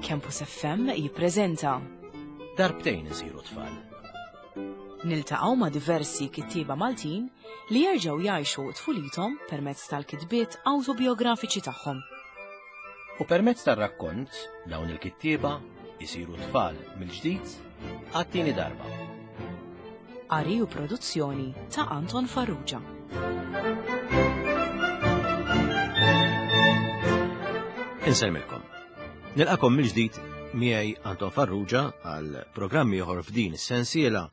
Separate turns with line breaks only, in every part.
Campus FM jippreżenta
Darbtejn insiru tfal.
Niltaqgħu ma' diversi kittieba Maltin li jerġgħu jgħixu tfulithom permezz tal-kitbiet awtobiografiċi tagħhom.
U permezz tar-rakkont dawn il-kittieba jisiru tfal mill-ġdid għat-tieni darba.
Qari u produzzjoni ta' Anton Farrugia.
Inselmilkom. Nilqakom mill-ġdid miegħi Anton Farrugia għal programmi ieħor f'din is-sensiela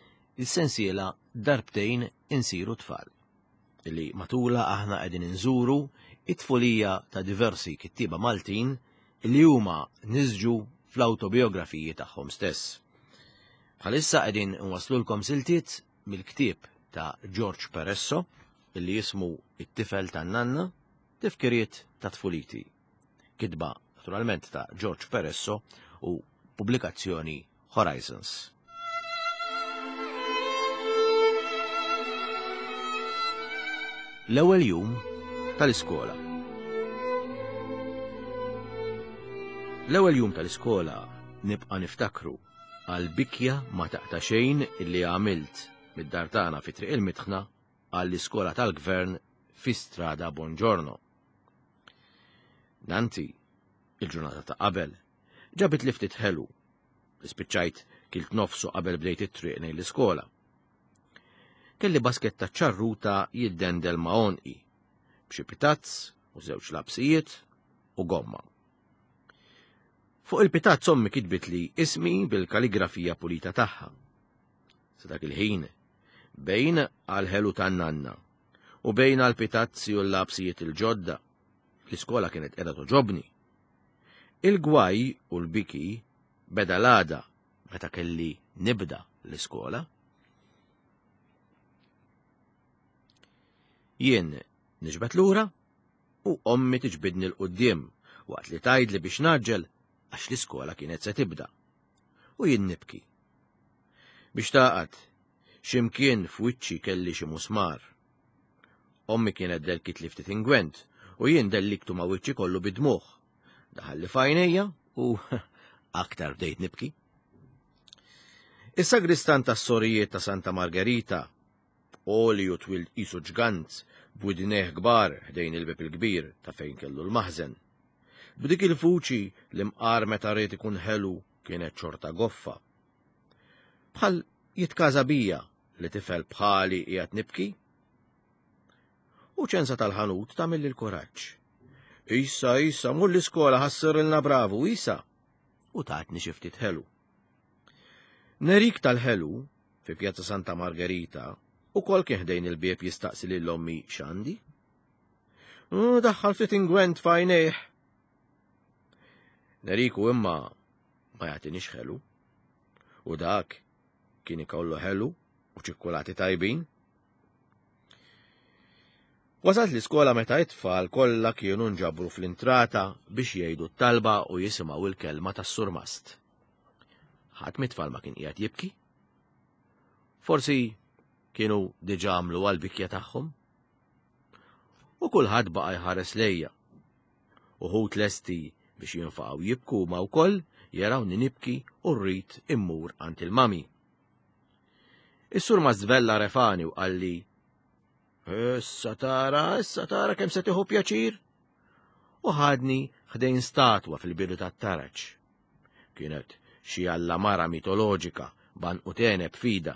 Darbtejn insiru tfal. Illi matula aħna qegħdin inżuru it-tfulija ta' diversi kittieba Maltin illi huma niżġu fl-awtobiografiji tagħhom stess. Bħalissa qegħdin nwaslulkom siltiet mill-ktieb ta' George Peresso illi jismu It-tifel tan-nanna tifkiriet ta' tfuliti. Kitba naturalment ta' George Peresso u pubblikazzjoni Horizons. L-ewwel jum tal-iskola. L-ewwel jum tal-iskola nibqa' niftakru għal bikja ma taqta' xejn illi għamilt mid-dar tagħna fi triq il-Mitħna għall-iskola tal-Gvern fi Strada Bongiorno. Nanti, il-ġurnata ta' qabel, ġabit li ftit ħelu, spiċċajt kilt nofsu qabel bdejt it-triq nejn l-iskola. Kelli basketta ċarruta jiddendel ma' onqi, b'xi pitazz u żewġ labsijiet u gomma. Fuq il-pitazz ommi kitbit li ismi bil-kalligrafija pulita tagħha. Sa dak il-ħin, bejn għal-ħelu tan-nanna u bejn għal-pitazzi u l-labsijiet il-ġodda, l-iskola kienet qiegħda toġobni. Il-gwaj u l-biki beda l-għada meta kelli nibda l-iskola. Jien niġbed lura u ommi tiġbidni l-qudiem waqt li tgħidli biex naġġel għax l-iskola kienet se tibda. U jien nibki. Biex taqgħod x'imkien f'wiċċi kelli xi musmar. Ommi kienet delkit li ftit ingwent u jien delliktu ma' wiċċi kollu bidmuħ. Daħalli f'għajnejja u aktar bdejt nibki. Is-sagristan tas-sorijiet ta' Santa Margherita, olju twil qisu ġgant b'widnejh kbar ħdejn il-bib il-kbir ta' fejn kellu l-maħżen. B'dik il-fuċi li mqar meta rrid ikun ħelu kienet xorta goffa. Bħal jitkaża bija li tifel bħali qiegħed nibki. U ċensa tal-ħanut tagħmel il-kuraġġ. Issa, mur l-iskola ħassirilna bravu, isa. U tatni xi ftit ħelu. Nerik tal-ħelu fi Pjazza Santa Margherita ukoll kien ħdejn il-bieb jistaqsi lill-ommi x'għandi. Daħħal ftit ingwent f'għajnejh. Neriku imma ma jagħtinix ħelu. U dak kien ikollu ħelu u ċikkulati tajbin. Wasalt l-iskola meta it-tfal kollha kienu nġabru fl-intrata biex jgħidu t-talba u jisimgħu il-kelma tas-Sur Mast. Ħadd mit-tfal ma kien qiegħed jibki? Forsi kienu diġà għamlu għall-bikja tagħhom? U kulħadd baqa' jħares lejja. Uħud lesti biex jinfaqgħu jibku ma wkoll jarawni nibki u rrid immur għand il-mami. Is-Sur Mast vella refani u qalli Issa tara kemm se tieħu pjaċir? U ħadni ħdejn statwa fil-bidu tat-taraċ. Kienet xi alla mara mitoloġika banqu teneb fida.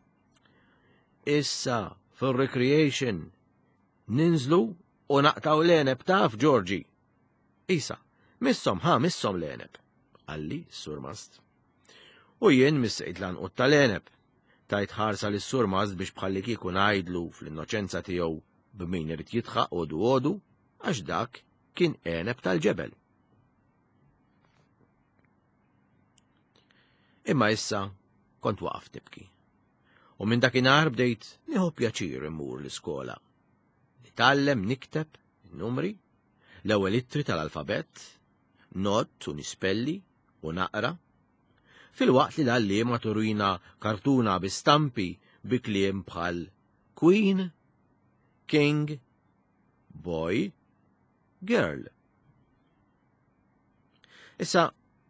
Issa fil-recreation ninżlu u naqtaw l-eneb taf Georgi. Isa, missom l-eneb, għalli s-Sur Mast. U jien missejt lanqut tal-eneb. Tajt ħarsa l-Sur Mast biex bħalli kieku ngħidlu fl-innoċenza tiegħu b'min irid jitħaq għodu għax dak kien għeneb tal-ġebel. Imma issa kont waqaf nibki. U minn dakinhar bdejt nieħu pjaċir immur l-iskola. Nitgħallem nikteb numri, l-ewwel ittri tal-alfabett, not u nispelli u naqra. Fil-waqt li l-għalliema turina kartuna bistampi bi kliem bħal Queen, King, Boy, Girl. Issa,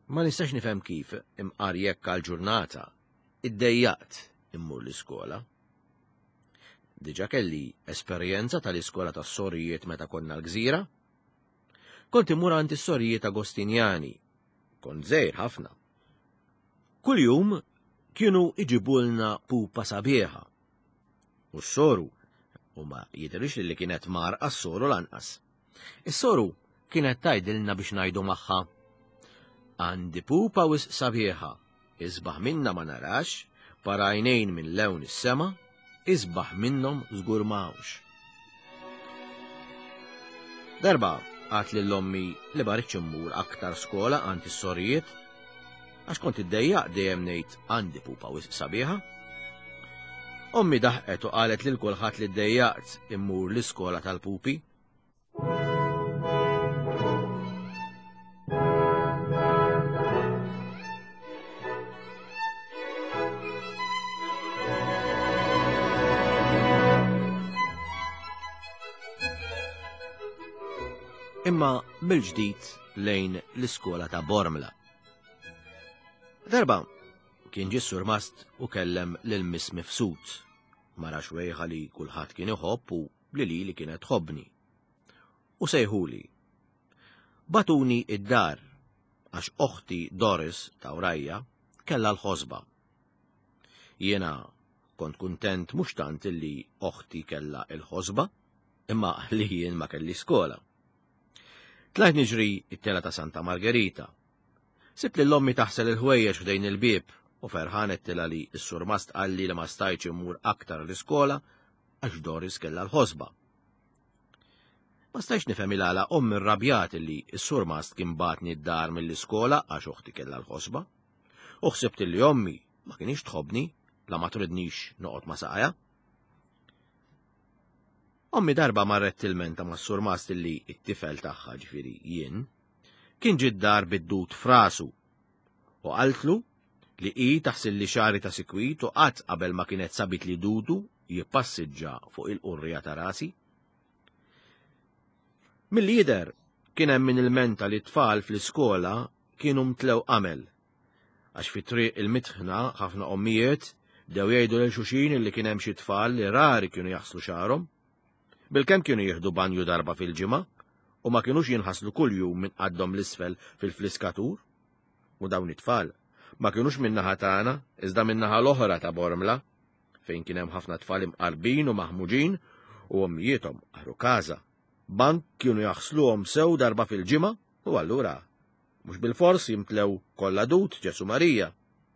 Ma nistax nifhem kif imqar jekk għal-ġurnata iddejjaqt immur l-iskola. Diġà kelli esperjenza tal-iskola tas-Sorijiet meta konna l-Gżira. Kont imur għand is-Sorijiet Agostinjani, kont żgħir ħafna. Kuljum kienu iġibulna pupa sabiħa. U s-soru, u ma jidrix li kienet marqa s-soru lanqas. Is-soru kienet tgħidilna biex ngħidu magħha: għandi pupa wisq sabiħa, isbaħ minna ma narax, parajnejn minn lewn is-sema, isbaħ minnhom żgur m'hawnx. Darba għat lill-ommi li baritx immur aktar skola għand is-Sorijiet, għax kont iddejjaq dejjem ngħid għandi pupa wisq sabiħa. Ommi daħqet u qalet lil kulħadd li ddejjaqt immur l-iskola tal-pupi. Imma bil-ġdid lejn l-iskola ta' Bormla. Darba kien ġie Sur Mast u kellem lil Miss Mifsud, mara xwejħa li kulħadd kien iħobb u li kienet tħobbni. U sejħuli: batuni id-dar għax oħti Doris ta' Urajja kellha l-ħosba. Jiena kont kuntent mhux tant illi oħti kellha l-ħosba, imma li jien ma kelli skola. Tlajt niġri it-tela ta' Santa Margherita. Sibt li l-ommi taħsel il-ħwejjeġ f'dejn il-bib u ferħanet tila li s-Sur Mast qalli li ma stajċ imur aktar l-iskola għax Doris kella l-ħosba. Ma stajċ nifhem il-għala ommi rrabjat li s-Sur Mast kien batni d-dar mill-iskola għax uħti kella l-ħosba. U ħsibt li ommi ma kienix tħobni la ma tridnix noqgħod ma saqajja. Ommi darba marret tilmenta ma' s-Sur Mast li it-tifel tagħha ġifieri jien kien ġid-dar bid-dud f'rasu u qaltlu li taħsil li xari ta' sikwit u qatt qabel ma kienet sabit li dudu jippassiġġa fuq il-qurrija ta' rasi. Mill-lider kien hemm min il-menta li tfal fl-iskola kienu mtlew qamel għax fi triq il-mitħna ħafna ommijiet dew jgħidu lil xulxin li kien hemm xi tfal li rari kienu jaħslu xarhom. Bilkemm kienu jieħdu banju darba fil-ġimgħa u ma kienux jinħaslu kuljum minn qaddhom l-isfel fil-fliskatur. U dawn it-tfal ma kienux min-naħa tagħna iżda min-naħa l-oħra ta' Bormla fejn kien hemm ħafna tfal imqarbin u maħmuġin u ommijietom aħru każa. Bank kienu jaħsluhom sew darba fil-ġimgħa u allura mhux bil-fors jimtlew kollha dud Ġesu Marija.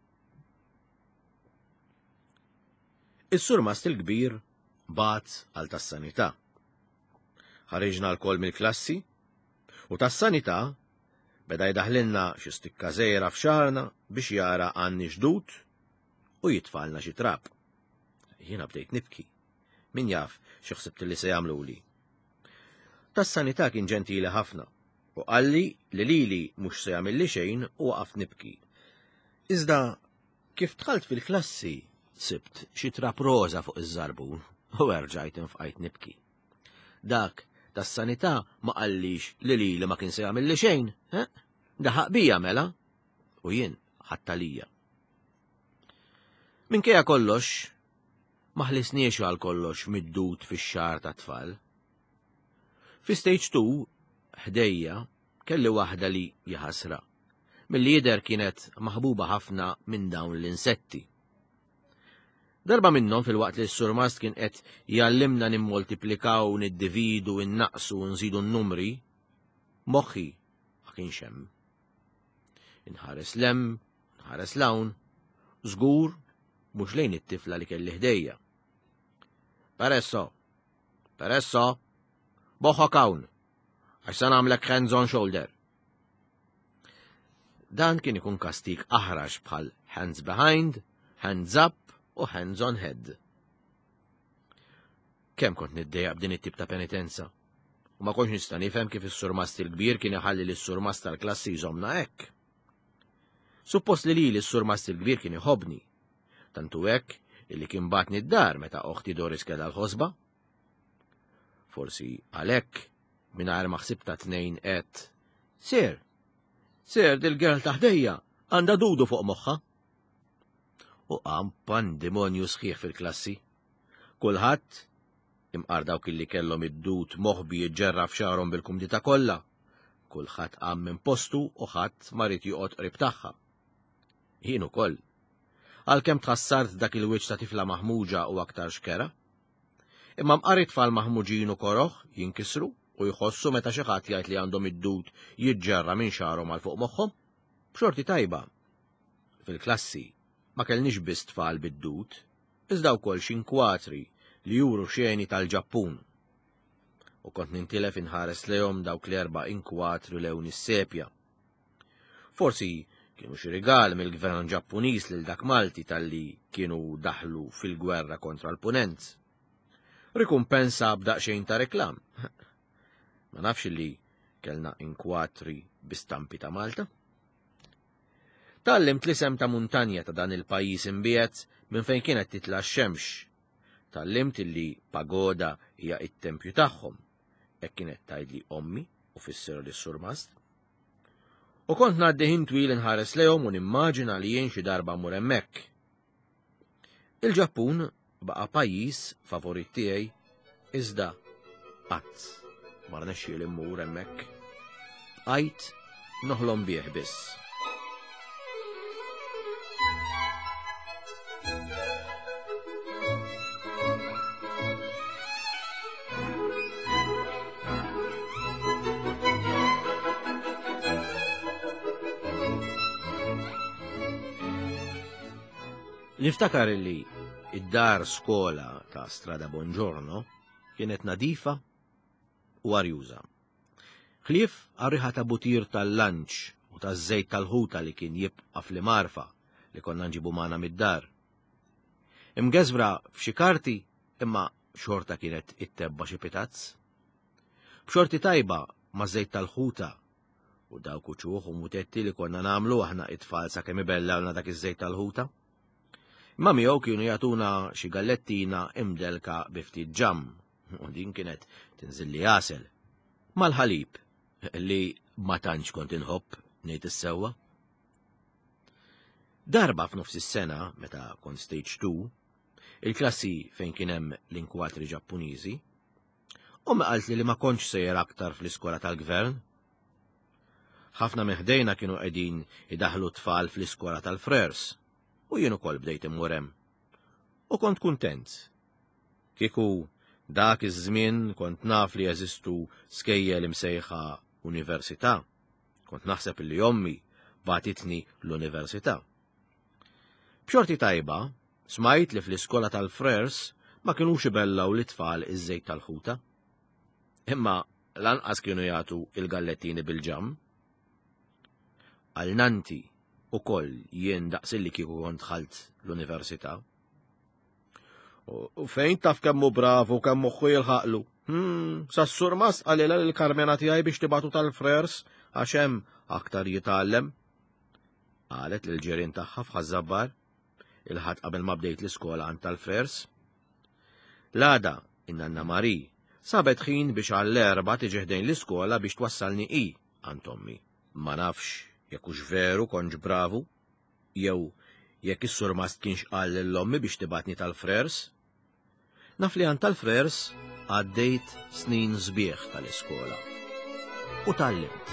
Is-Sur Mast il-kbir bat għal tas-sanità. Ħareġna l-kol mill-klassi u tas-sanità beda jdaħlilna xi stikka żgħira f'xarna biex jara għandni xdud u jitfalna xi trab. Jiena bdejt nibki. Min jaf xi ħsibt li se jagħmluli. Tas-sanità kien ġentili ħafna u qalli li lili mhux se jagħmilli xejn u waqaf nibki. Iżda kif dħalt fil-klassi sibt xi trab roża fuq iż-żarbun u erġajt infqajt nibki. Dak tas-sanità ma qallix li lili ma kien se jagħmilli xejn, daħaq bija mela u jien ħattalija. Minkejja kollox ma ħlisniex għal kollox mid-dud fix-xahar ta' tfal. Fi stage 2 ħdejja kelli waħda li jaħasra. Mill-lider kienet maħbuba ħafna minn dawn l-insetti. Darba minnhom fil-waqt li s-Sur Mast kien qed jallimna nimmultiplikaw, niddividu, innaqsu u nżidu n-numri, moħħi ma kienx hemm. Inħares lem, inħares lawn, żgur mhux lejn it-tifla li kelli ħdejja. Peresso, boħħok hawn, għax se nagħmlek hands on shoulder. Dan kien ikun kastik aħrax bħal hands behind, hands up u hands on head. Kemm kont niddejjaq b'din it-tip ta' penitenza. U ma kontx nista' nifhem kif is-Sur Mast il-kbir kien iħalli lis-Sur Mast tal-klassi jżommna hekk. Suppost li s-Sur Mast il-kbir kien iħobbni, tantu hekk illi kien batni d-dar meta oħti Doris kellha l-ħosba. Forsi għalhekk mingħajr ma ħsibt ta' tnejn qed: Sir, Ser dil-girl taħdejja għandha dudu fuq moħħa. U qam pandemonju sħiħ fil-klassi. Kulħadd imqar dawk illi kellhom id-dud moħbi jiġġerra f'xarhom bil-kumdita kollha. Kulħadd qam minn postu u ħadd ma rid joqgħod qrib tagħha. Jien ukoll. Għalkemm tħassart dak il-wiċċ ta' tifla maħmuġa u aktar xkera. Imma mqarit tfal maħmuġin u koroħ jinkisru u jħossu meta xi ħadd jgħid li għandhom id-dud jiġġerra minn xarhom għal fuq moħħhom. B'xorti tajba. Fil-klassi ma kellniex biss tfal bid-dud, iżda wkoll xi inkwatri li juru xeni tal-Ġappun. U kont nintilef inħares lehom dawk l-4 inkwatri lewn is-sepja. Forsi kienu xi rigal mill-gvern Ġappuniż lil dak Malti tal-li kienu daħlu fil-gwerra kontra l-punent. Rikumpensa b'daqsxejn ta' reklam. Ma nafx li kellna inkwatri bistampi ta' Malta. Tallimt l-isem ta' muntanja ta' dan il-pajjiż imbiet minn fejn kienet titla x-xemx. Tallimt illi pagoda hija it-tempju tagħhom. Hekk kienet tgħidli ommi u fisser li s-Surmast. U kont ngħaddi ħin twil inħares lehom u nimmaġina li jien xi darba mmur hemmhekk. Il-Ġappun baqa' pajjiż favorit tiegħi iżda qatt ma rnexxieli mmur hemmhekk. Għajt noħlom bih biss. Niftakar li id-dar skola ta' Strada Bongiorno kienet nadifa u arjuża. Ħlief għarriħa ta' butir tal-lanċ u ta' żejt tal-ħuta li kien jibqa' fl-marfa li konna nġibu magħna mid-dar. Imgeżbra f'xi karti imma xorta kienet ittebba xi pitazz. B'xorti tajba ma' żejt tal-ħuta u dawk uċuħ u mutetti li konna nagħmlu aħna it-tfal sakemm ibellawna dak iż-żejt tal-ħuta. Ma miegħu kienu jagħtuna xi gallettina imdelka bi ftit ġamm, u din kienet tinżilli għasel. Mal-ħalib li ma tantx kont inħobb ngħid is-sewwa. Darba f'nofs is-sena meta kont stage 2, il-klassi fejn kien hemm l-inkwatri Ġappuniżi, ommi qalt li ma kontx sejjer aktar fl-iskola tal-gvern. Ħafna meħdejna kienu qegħdin idaħħlu tfal fl-iskola tal-Frers. U jien ukoll bdejt immur hemm. U kont kuntent. Kieku dak iż-żmien kont naf li jeżistu skejjel imsejħa università. Kont naħseb li ommi bagħtitni l-università. B'xorti tajba, smajt li fl-iskola tal-Frers ma kinux ibellaw l-itfal iż-żejt tal-ħuta. Imma lanqas kienu jagħtu il-gallettini bil-ġamm. Għal nanti ukoll jien daqsilli kieku kont dħalt l-università. U fejn taf kemmu bravu kemm moħħu jilħaqlu. Sas-Surmast qalilha lill-Karmena tiegħi biex tibatu tal-Frers għax hemm aktar jitgħallem. Qalet lill-ġirien tagħha f'Ħażabbar il-ħadd qabel ma bdejt l-iskola għand tal-Frers. L-għada in-Nanna Mari sabet ħin biex għall-erba' tiġi ħdejn l-iskola biex twassalni għand ommi. Ma nafx jekk hux veru kontx bravu, jew jekk is-Surmast kienx qal lill-ommi biex tibatni tal-Frers. Naf li għand tal-Frers għaddejt snin sbieħ tal-iskola. U tallimt.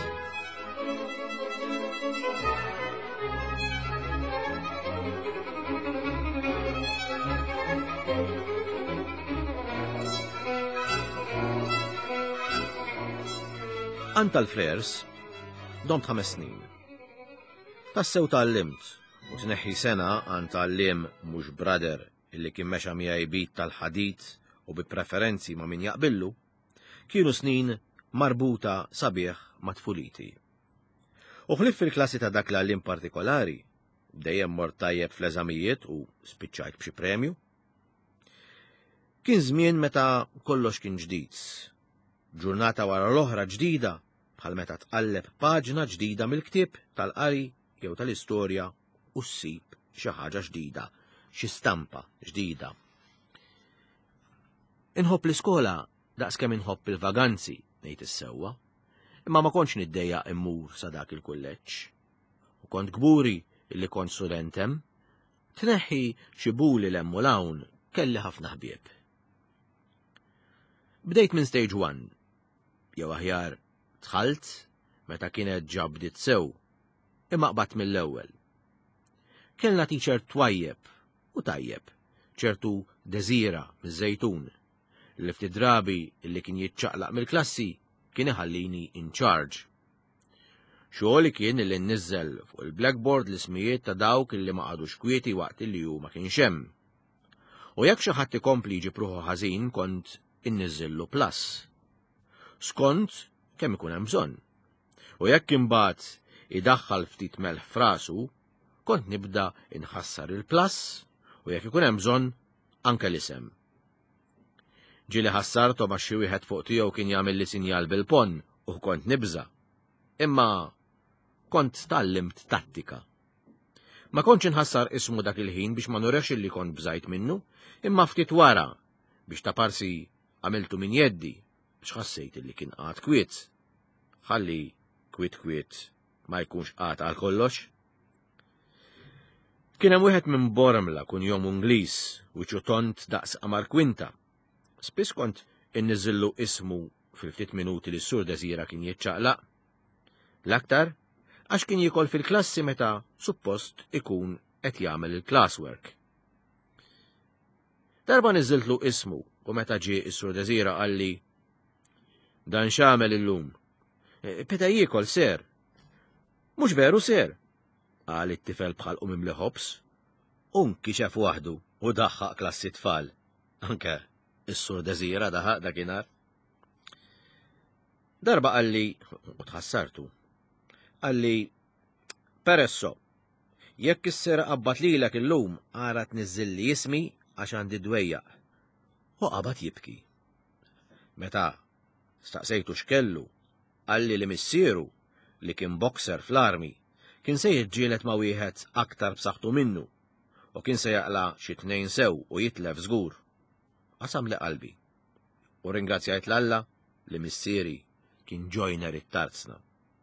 Għand tal-Frers domt 5 snin. Tassew tallimt, u tneħħi sena għand tallim mhux brader illi kien mexa miegħi bit tal-ħadid u bi preferenzi ma' min jaqbillu, kienu snin marbuta sabiħ ma' tfuliti. U ħlif fil-klassi ta' dak l-għallim partikolari, dejjem mort tajjeb fl-eżamijiet u spiċċajt b'xi premju. Kien żmien meta kollox kien ġdid. Ġurnata wara l-oħra ġdida, bħal meta tqalleb paġna ġdida mill-ktieb tal-qari jew tal-istorja u ssib xi ħaġa ġdida, xi stampa ġdida. Inħobb l-iskola daqskemm inħobb il-vaganzi ngħid is-sewwa, imma ma kontx niddejja immur sa dak il-kulleġġ. U kont gburi illi kont student hemm, tneħħi xi buli l-hemm u l-hawn kelli ħafna ħbieb. Bdejt minn stage 1, jew aħjar dħalt meta kienet ġabdiet sew, imma qbad mill-ewwel. Kellna teacher twajjeb u tajjeb, ċertu Deżira miż-Żejtun, li ftit drabi illi kien jiċċaqlaq mill-klassi kien iħallini in charge. Xogħli kien illi nniżżel fuq il-blackboard l-ismijiet ta' dawk illi ma qagħdux kwieti waqt illi hu ma kienx hemm. U jekk xi ħadd ikompli jġib ruħu ħażin kont inniżżillu plus. Skont kemm ikun hemm bżonn. U jekk imbagħad idaħħal ftit melħ f'rasu, kont nibda inħassar il-plus u jekk ikun hemm bżonn anke l-isem. Ġieli ħassartom għax xi wieħed fuq tiegħu kien jagħmel li sinjal bil-pon u kont nibża. Imma kont tallimt tattika. Ma kontx inħassar ismu dak il-ħin biex ma nurex illi kont bżajt minnu, imma ftit wara biex ta' parsi għamiltu min jeddi biex ħassejt illi kien qagħad kwiet. Ħalli kwiet ma jkunx qagħad għal kollox. Kien hemm wieħed minn Bormla kun jom Ingliż u ċutont daqs qamar kwinta. Spiss kont inniżillu ismu fil-ftit minuti li s-sur Deżira kien jiċċaqlaq. L-aktar għax kien jikol fil-klassi meta suppost ikun qed jagħmel il-classwork. Darba niżiltlu ismu u meta ġie s-sur Deżira qalli dan x'għamel illum. Beda jikol ser. Mhux veru ser, qal it-tifel bħal mimli ħobs, u nkixef waħdu u daħħaq klassi tfal. Anke is-sur Deżira daħaq dakinhar. Darba qalli, u tħassartu, qalli peresso, jekk is-ser qabad lilek illum ara tniżżilli ismi għax għandi dwejjaq. U qabad jibki. Meta staqsejtu x'kellu, qalli li missieru li kien boxer fl-armi kien se jiġġieled ma' wieħed aktar b'saħħtu minnu u kien se jaqla xi tnejn sew u jitlef żgur. Qasam li qalbi u ringrazzjajt l-Alla li missieri kien joiner it-tarzna.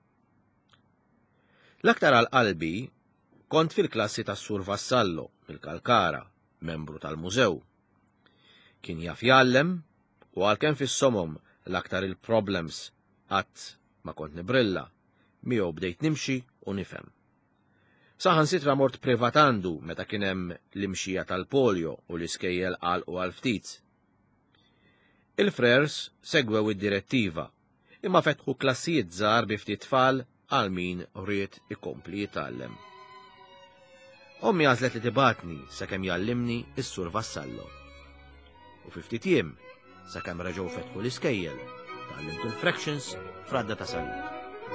L-aktar għal qalbi kont fil-klassi tas-Sur Vassallo mill-Kalkara, membru tal-mużew. Kien jaf jgħallem u għalkemm fis-somom l-aktar il-problems qatt ma kont nibrilla, miegħu bdejt nimxi u nifhem. Saħansitra mort privatandu meta kien hemm l-imxija tal-polio u l-iskejjel għalqu għal ftit. Il-frers segwew id-direttiva, imma fetħu klassijiet żgħar bi ftit tfal għal min ried ikompli jitgħallem. Ommi għażlet li tibatni sakemm jallimni is-Sur Vassallo. U fi ftit jiem sakemm reġgħu fetħu l-iskejjel tallimtu l-fractions fradda ta' salut.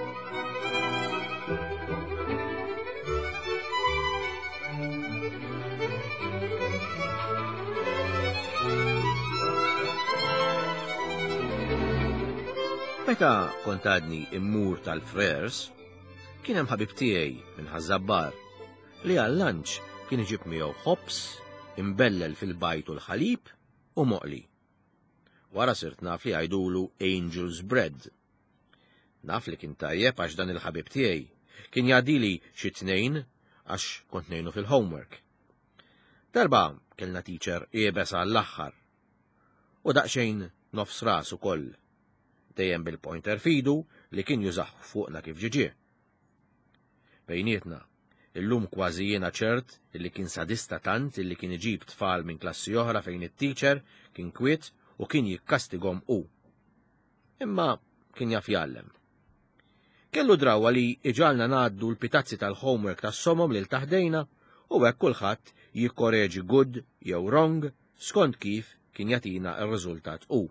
Meta kont għadni immur tal-frers, kien hemm ħabib tiegħi minn Ħażabbar li għall-lunch kien iġib miegħu ħobs, imbellel fil-bajt u l-ħalib u moqli. Wara sirt naf li għajdulu Angel's Bread. Naf li kien tajjeb għax dan il-ħabib tiegħi kien jgħadili xi tnejn għax kont ngħinu fil-homework. Darba kellna teacher qiebes għall-aħħar u daqsxejn nofs ras ukoll, dejjem bil-pointer fidu li kien jużaħ fuqna kif ġiġie. Bejnietna, illum kważi jiena ċert illi kien sadista tant illi kien iġib tfal minn klassi oħra fejn it-teacher kien kwiet u kien jikkastigom u. Imma kien jaf jgħallem. Kellu drawa li iġalna ngħaddu l-pitazzi tal-homework tas-somom lil taħdejna u hekk kulħadd jikkoreġi good jew wrong skont kif kien jagħtina r-riżultat u.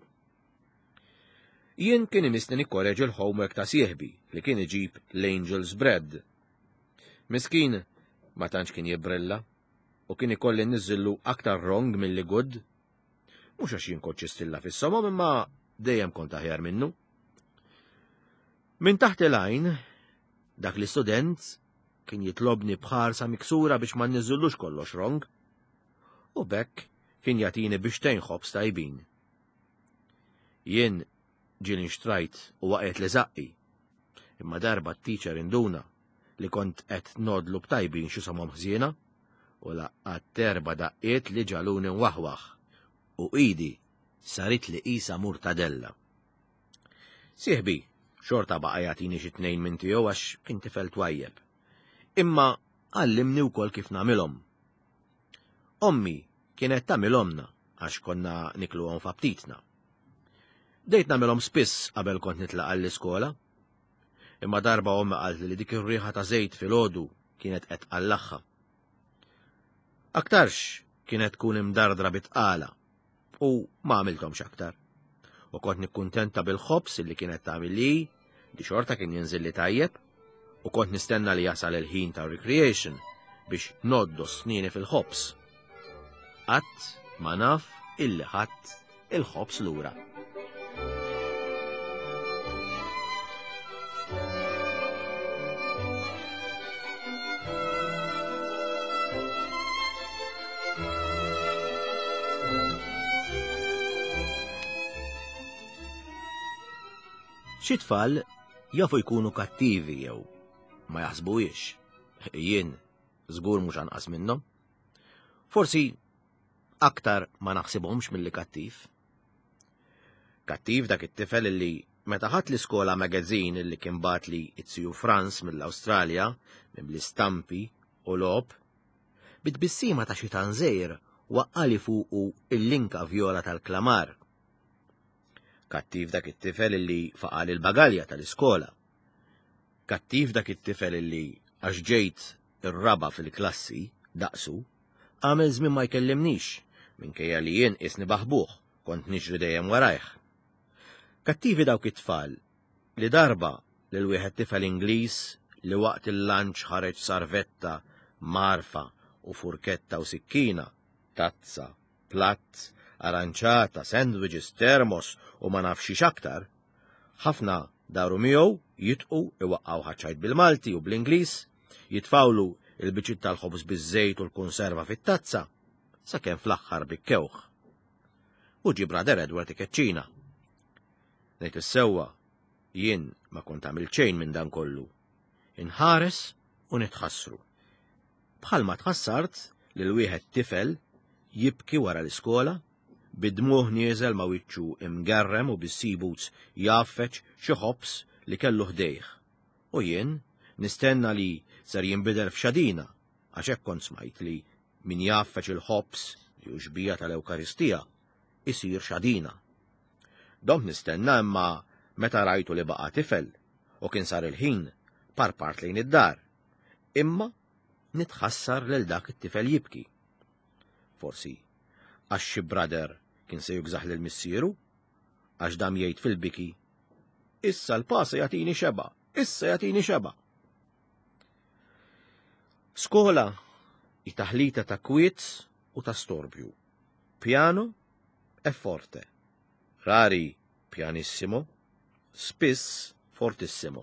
Jien kien imisni nikkoreġi l-homework ta' sieħbi li kien iġib l-Angel's Bread. Miskin ma tantx kien jibbrella u kien ikolli niżillu aktar wrong milli good. Mhux għax jien kont ċistilla fis-somom imma dejjem kont aħjar minnu. Min taħt il-għajn, dak l-istudent kien jitlobni bħarsa miksura biex ma nniżillux kollox wrong, u bekk kien jagħtini biex ħobs tajbin. Jien ġieli nxtrajt u waqgħet li zaqqi imma darba t-teacher induna li kont qed nodlu b'tajbin xi somhom ħżiena u laqqat terba daqqiet li ġaluni nwaħwaħ u idi sarit li qisha murtadella. Sieħbi, xorta baqa' jagħtini xi tnejn minn tiegħu għax kien tifel twajjeb. Imma għallimni wkoll kif nagħmilhom. Ommi kienet tagħmilhomna għax konna nikluhom f'aptitna. Dejt nagħmilhom spiss qabel kont nitlaq għall-iskola. Imma darba ommi qalt li dik ir-riħa ta' żejt filgħodu kienet qed tqallaħħa. Aktarx kienet tkun imdardra bitqala u ma għamilthomx aktar. U kont nikkuntenta bil-ħobs li kienet tagħmel li di xorta kien jinżil li tajjeb u kont nistenna li jasal il-ħin ta' recreation biex noddu snini fil-ħobs. Qatt ma naf illi ħadd il-ħobs lura. Xi tfal jafu jkunu kattivi jew ma jaħsbuhiex. Jien żgur mhux anqas minnhom. Forsi aktar ma naħsibhomx milli kattiv. Kattiv dak it-tifel illi meta ħadd l-iskola magazzin illi kien batli it-Siju Franz mill-Awstralja minn bl-istampi u lob, bit-bissima ta' xi tanżejr waqqali fuqu il-linka vjola tal-klamar. Kattiv dak it-tifel illi faqal il-bagalja tal-iskola. Kattiv dak it-tifel illi għax ġejt ir-raba fil-klassi daqsu għamel żmien ma jkellimnix minkejja li jien isni baħbuh kont niġri dejjem warajh. Kattivi dawk it-tfal li darba lil wieħed tifel Ingliż li waqt il-lanċ ħareġ sarvetta, marfa u furketta u sikkina, tazza, platt, aranċata, sandwiches, termos u ma nafx aktar, ħafna daru miegħu jitqu iwaqqgħu ħaċċajt bil-Malti u bl-Ingliż, jitfawlu il-biċit tal-ħobż biż-żejt u l-konserva fit-tazza, sakemm fl-aħħar bikkewħ. U ġi Brader Edward ikeċċina. Ngħid is-sewwa, jien ma kont għamil xejn minn dan kollu. Inħares u nitħassru. Bħalma tħassart lil wieħed tifel jibki wara l-iskola, bidmuh nieżel ma' wiċċu imgerrem u bis-seaboots jaffeċ xi ħobs li kellu ħdejh. U jien nistenna li ser jinbidel f'xadina għax hekk kont smajt li min jaffeċ il-ħobs li hu xbija tal-Ewkaristija isir xadina. Domt nistenna imma meta rajtu li baqa' tifel u kien sar il-ħin parpart lejn id-dar, imma nitħassar lil dak it-tifel jibki. Forsi għax xi Brader kien se jugżaħ lil missieru, għax dam jgħid fil-biki, issa l-pasa jagħtini xeba, issa jagħtini xeba. Skola hi taħlita ta' kwiet u ta' storbju. Piano e forte. Rari pianissimo, spiss fortissimo.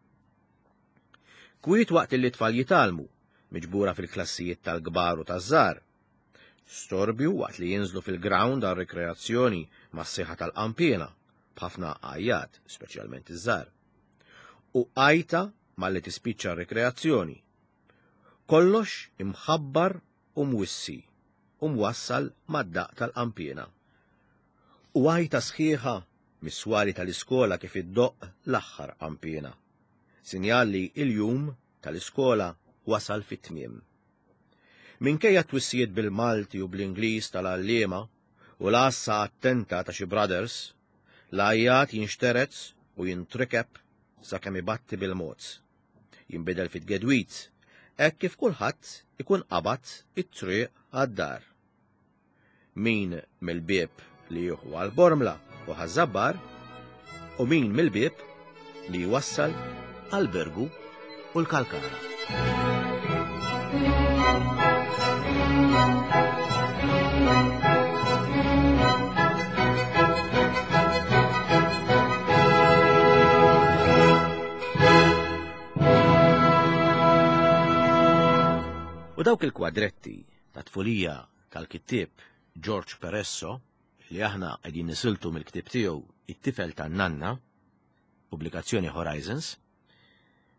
Kwiet waqt li tfal jitalmu, miġbura fil-klassijiet tal-kbar u taż-żgħar. Storbju waqt li jinżlu fil-ground għal rekreazzjoni mas-sieħa tal-qampjena, b'ħafna għajjat, speċjalment iż-żgħar. U qajta malli tispiċċa r-rekreazzjoni. Kollox imħabbar u mwissi, u mwassal mad-daq tal-qampjena. U għajta sħiħa mis-swali tal-iskola kif iddoq l-aħħar qampjena. Sinjalli il-jum tal-iskola wasal fit-tmiem. Minkejja twissijiet bil-Malti u bl-Ingliż tal-għalliema u l-assa attenta ta' xi Brothers, l-għajjat jinxterez u jintrikeb sakemm ibatti bil-mozz. Jinbidel fit-gedwit, hekk kif kulħadd ikun qabad it-triq għad-dar. Min mill-bieb li jieħu għall-bormla u ħaż-żabbar u min mill-bieb li jwassal għall-bergu u l-kalkara. U dawk il-kwadretti ta' tfulija tal-kittieb George Peresso li aħna qegħdin nisiltu mill-ktieb tiegħu It-tifel tan-nanna, pubblikazzjoni Horizons,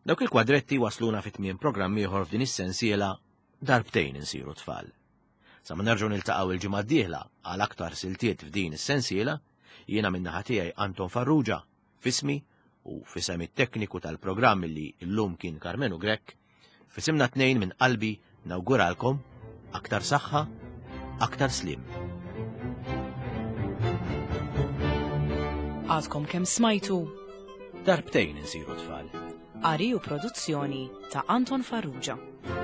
Dawk il-kwadretti wasluna fit-tmiem programm ieħor f'din is-sensiela darbtejn insiru tfal. Sa ma nerġgħu niltaqgħu il-ġimgħa d-dieħla għal aktar siltiet f'din is-sensiela, jiena min-naħa tiegħi Anton Farrugia, fismi u fisem it-tekniku tal-programm li llum kien Karmenu Grek, fisimna tnejn minn qalbi nawguralkom aktar saħħa, aktar slim.
Għadkom kemm smajtu
Darbtejn insiru tfal.
Qari u produzzjoni ta' Anton Farrugia.